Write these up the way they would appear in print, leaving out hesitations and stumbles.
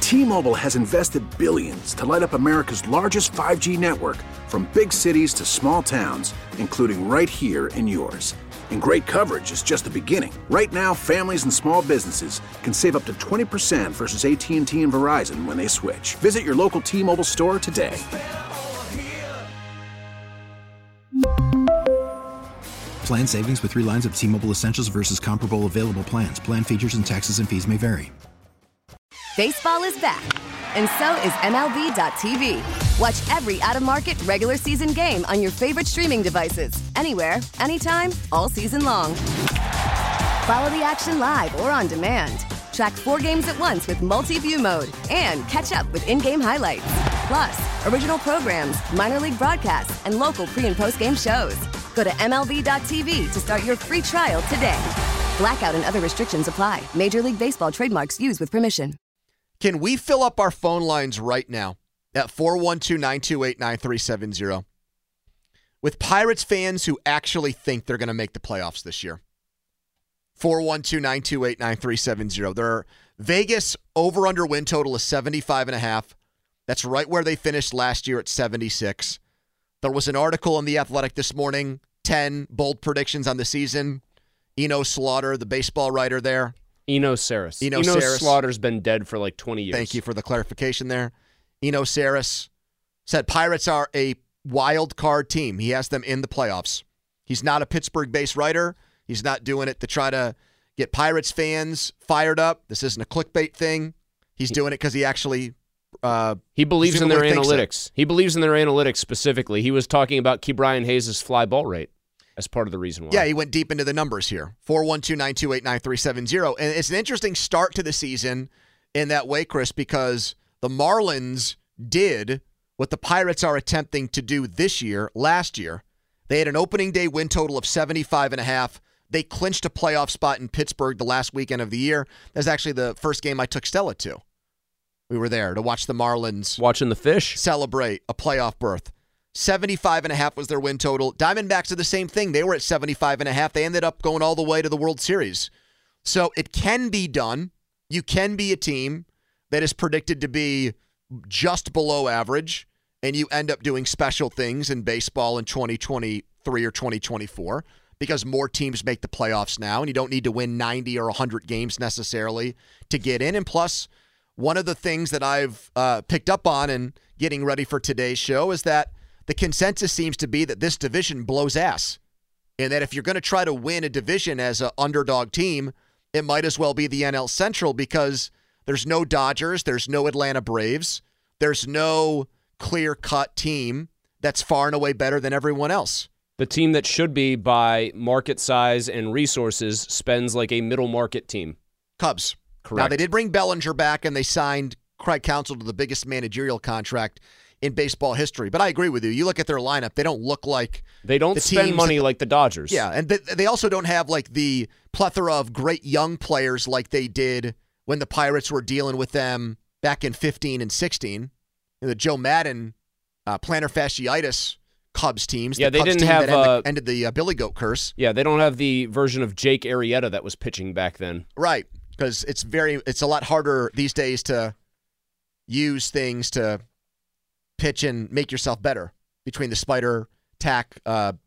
T-Mobile has invested billions to light up America's largest 5G network, from big cities to small towns, including right here in yours. And great coverage is just the beginning. Right now, families and small businesses can save up to 20% versus AT&T and Verizon when they switch. Visit your local T-Mobile store today. Plan savings with 3 lines of T-Mobile Essentials versus comparable available plans. Plan features and taxes and fees may vary. Baseball is back, and so is MLB.tv. Watch every out-of-market regular season game on your favorite streaming devices, anywhere, anytime, all season long. Follow the action live or on demand. Track 4 games at once with multi-view mode and catch up with in-game highlights. Plus, original programs, minor league broadcasts, and local pre- and post-game shows. Go to MLB.tv to start your free trial today. Blackout and other restrictions apply. Major League Baseball trademarks used with permission. Can we fill up our phone lines right now at 412-928-9370 with Pirates fans who actually think they're going to make the playoffs this year? 412-928-9370. Their Vegas over-under win total is 75.5. That's right where they finished last year at 76. There was an article in The Athletic this morning, 10 bold predictions on the season. Eno Slaughter, the baseball writer there. Eno Saris. Eno Saris. Slaughter's been dead for like 20 years. Thank you for the clarification there. Eno Saris said Pirates are a wild card team. He has them in the playoffs. He's not a Pittsburgh-based writer. He's not doing it to try to get Pirates fans fired up. This isn't a clickbait thing. He's doing it because he actually he believes in their analytics. He believes in their analytics specifically. He was talking about Ke'Bryan Hayes' fly ball rate as part of the reason why. Yeah, he went deep into the numbers here. 412-928-9370. And it's an interesting start to the season in that way, Chris, because the Marlins did what the Pirates are attempting to do this year, last year. They had an opening day win total of 75.5. They clinched a playoff spot in Pittsburgh the last weekend of the year. That's actually the first game I took Stella to. We were there to watch the Marlins. Watching the fish. Celebrate a playoff berth. 75.5 was their win total. Diamondbacks did the same thing. They were at 75.5. They ended up going all the way to the World Series. So it can be done. You can be a team that is predicted to be just below average, and you end up doing special things in baseball in 2023 or 2024 because more teams make the playoffs now, and you don't need to win 90 or 100 games necessarily to get in. And plus, one of the things that I've picked up on in getting ready for today's show is that the consensus seems to be that this division blows ass, and that if you're going to try to win a division as an underdog team, it might as well be the NL Central because there's no Dodgers, there's no Atlanta Braves, there's no clear-cut team that's far and away better than everyone else. The team that should be by market size and resources spends like a middle market team. Cubs. Correct. Now, they did bring Bellinger back, and they signed Craig Counsell to the biggest managerial contract in baseball history. But I agree with you. You look at their lineup, they don't look like they don't the spend money like the Dodgers. Yeah, and they also don't have like the plethora of great young players like they did when the Pirates were dealing with them back in 15 and 16. The Joe Madden, plantar fasciitis Cubs teams. Yeah, the they Cubs didn't team have that ended the Billy Goat curse. Yeah, they don't have the version of Jake Arrieta that was pitching back then. Right, because it's a lot harder these days to use things to pitch and make yourself better between the spider tack,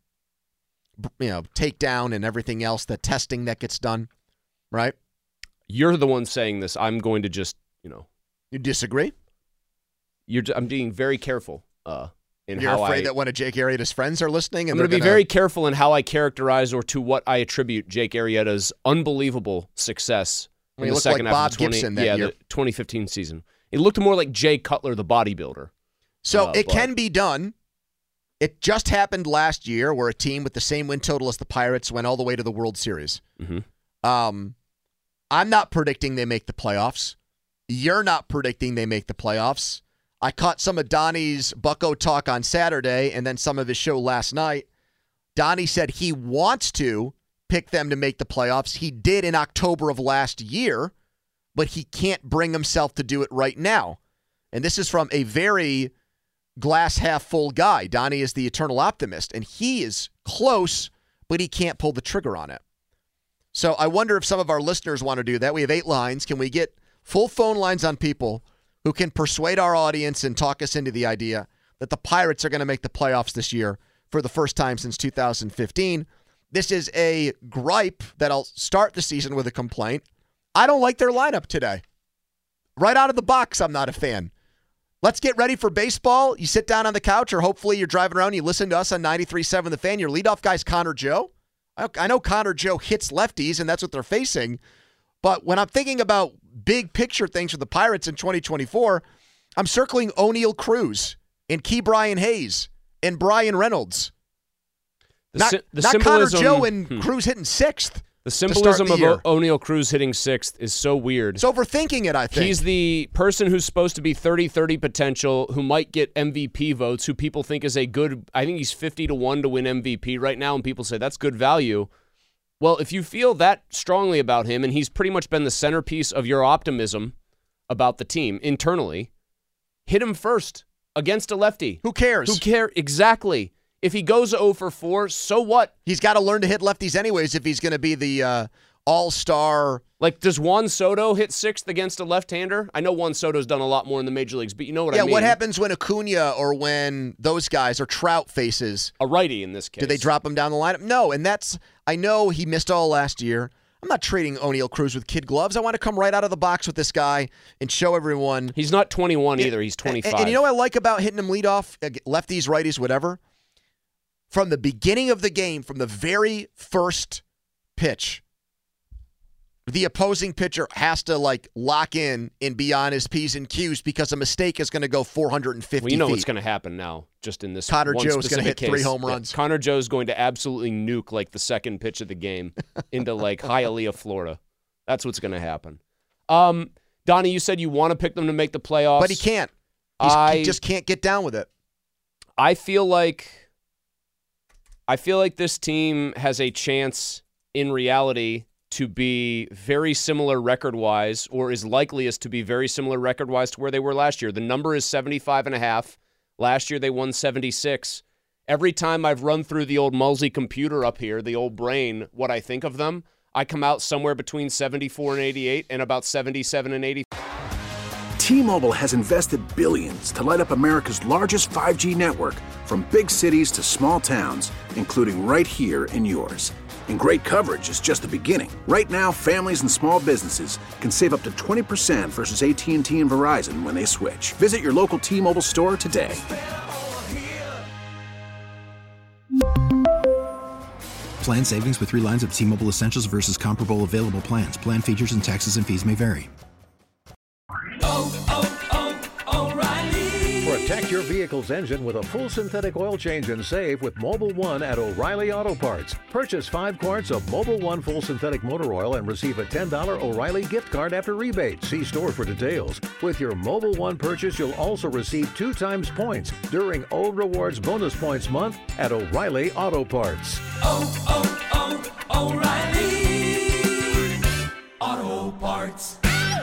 takedown and everything else, the testing that gets done. Right. You're the one saying this. I'm going to just, You disagree? I'm being very careful in You're how afraid that one of Jake Arrieta's friends are listening? I'm going to be very careful in how I characterize or to what I attribute Jake Arrieta's unbelievable success in the second half of the 2015 season. It looked more like Jay Cutler, the bodybuilder. So it can be done. It just happened last year where a team with the same win total as the Pirates went all the way to the World Series. Mm-hmm. I'm not predicting they make the playoffs. You're not predicting they make the playoffs. I caught some of Donnie's Bucko talk on Saturday and then some of his show last night. Donnie said he wants to pick them to make the playoffs. He did in October of last year, but he can't bring himself to do it right now. And this is from a very glass half full guy. Donnie is the eternal optimist, and he is close, but he can't pull the trigger on it. So I wonder if some of our listeners want to do that. We have 8 lines. Can we get full phone lines on people who can persuade our audience and talk us into the idea that the Pirates are going to make the playoffs this year for the first time since 2015. This is a gripe that I'll start the season with a complaint. I don't like their lineup today. Right out of the box, I'm not a fan. Let's get ready for baseball. You sit down on the couch, or hopefully you're driving around, you listen to us on 93.7 The Fan. Your leadoff guy's Connor Joe. I know Connor Joe hits lefties, and that's what they're facing. But when I'm thinking about big picture things for the Pirates in 2024, I'm circling O'Neal Cruz and Ke'Bryan Hayes and Brian Reynolds. Not Connor Joe and Cruz hitting sixth. The symbolism of O'Neal Cruz hitting sixth is so weird. It's overthinking it, I think. He's the person who's supposed to be 30-30 potential, who might get MVP votes, who people think is a good, I think he's 50-1 to win MVP right now, and people say that's good value. Well, if you feel that strongly about him, and he's pretty much been the centerpiece of your optimism about the team internally, hit him first against a lefty. Who cares? Who cares? Exactly. If he goes 0 for 4, so what? He's got to learn to hit lefties anyways if he's going to be the all-star. Like, does Juan Soto hit sixth against a left-hander? I know Juan Soto's done a lot more in the major leagues, but you know what I mean. Yeah, what happens when Acuna or when those guys or Trout faces a righty in this case? Do they drop him down the lineup? No, and I know he missed all last year. I'm not trading O'Neal Cruz with kid gloves. I want to come right out of the box with this guy and show everyone. He's not 21 either. He's 25. And you know what I like about hitting him leadoff, lefties, righties, whatever? From the beginning of the game, from the very first pitch, the opposing pitcher has to lock in and be on his P's and Q's because a mistake is going to go 450 feet. Well, you know what's going to happen now, just in this Connor one Joe's going to hit case. 3 home runs. Yeah, Connor Joe's going to absolutely nuke the second pitch of the game into Hialeah, Florida. That's what's going to happen. Donnie, you said you want to pick them to make the playoffs. But he can't. He just can't get down with it. I feel like this team has a chance in reality to be very similar record-wise, or is likeliest to be very similar record-wise to where they were last year. The number is 75.5. Last year they won 76. Every time I've run through the old Mulsey computer up here, the old brain, what I think of them, I come out somewhere between 74 and 88 and about 77 and 80. T-Mobile has invested billions to light up America's largest 5G network, from big cities to small towns, including right here in yours. And great coverage is just the beginning. Right now, families and small businesses can save up to 20% versus AT&T and Verizon when they switch. Visit your local T-Mobile store today. Plan savings with 3 lines of T-Mobile Essentials versus comparable available plans. Plan features and taxes and fees may vary. Protect your vehicle's engine with a full synthetic oil change and save with Mobil 1 at O'Reilly Auto Parts. Purchase 5 quarts of Mobil 1 full synthetic motor oil and receive a $10 O'Reilly gift card after rebate. See store for details. With your Mobil 1 purchase, you'll also receive 2 times points during O Rewards Bonus Points Month at O'Reilly Auto Parts. O'Reilly Auto Parts.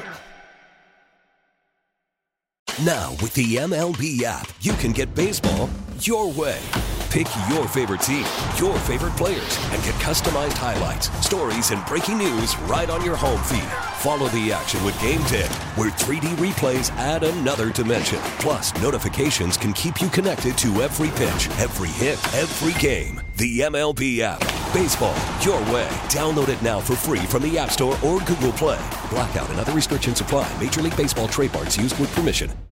Now, with the MLB app, you can get baseball your way. Pick your favorite team, your favorite players, and get customized highlights, stories, and breaking news right on your home feed. Follow the action with Game Day, where 3D replays add another dimension. Plus, notifications can keep you connected to every pitch, every hit, every game. The MLB app. Baseball your way. Download it now for free from the App Store or Google Play. Blackout and other restrictions apply. Major League Baseball trademarks used with permission.